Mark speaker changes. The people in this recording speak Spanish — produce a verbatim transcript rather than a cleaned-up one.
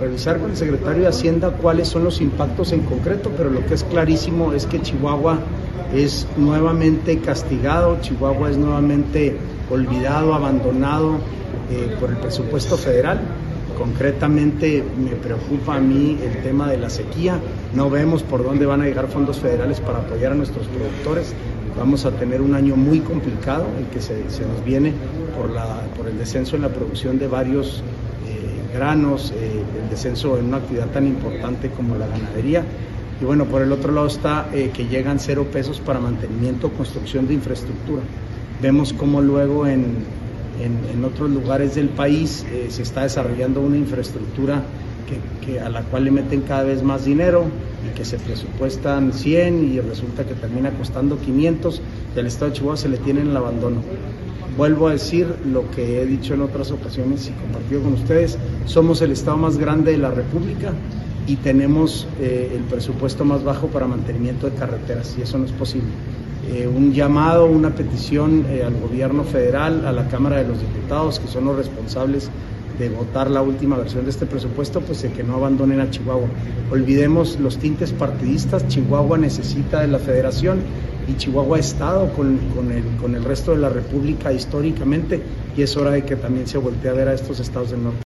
Speaker 1: revisar con el secretario de Hacienda cuáles son los impactos en concreto, pero lo que es clarísimo es que Chihuahua es nuevamente castigado, Chihuahua es nuevamente olvidado, abandonado eh, por el presupuesto federal. Concretamente me preocupa a mí el tema de la sequía, no vemos por dónde van a llegar fondos federales para apoyar a nuestros productores. Vamos a tener un año muy complicado, el que se, se nos viene por, la, por el descenso en la producción de varios eh, granos, eh, el descenso en una actividad tan importante como la ganadería. Y bueno, por el otro lado está eh, que llegan cero pesos para mantenimiento o construcción de infraestructura. Vemos cómo luego en, en, en otros lugares del país eh, se está desarrollando una infraestructura que, que a la cual le meten cada vez más dinero y que se presupuestan cien y resulta que termina costando quinientos, y al estado de Chihuahua se le tiene en el abandono. Vuelvo a decir lo que he dicho en otras ocasiones y compartido con ustedes: somos el estado más grande de la República y tenemos eh, el presupuesto más bajo para mantenimiento de carreteras, y eso no es posible. Eh, un llamado, una petición eh, al gobierno federal, a la Cámara de los Diputados, que son los responsables de votar la última versión de este presupuesto, pues de que no abandonen a Chihuahua. Olvidemos los tintes partidistas. Chihuahua necesita de la federación y Chihuahua ha estado con, con, el, con el resto de la República históricamente, y es hora de que también se voltee a ver a estos estados del norte.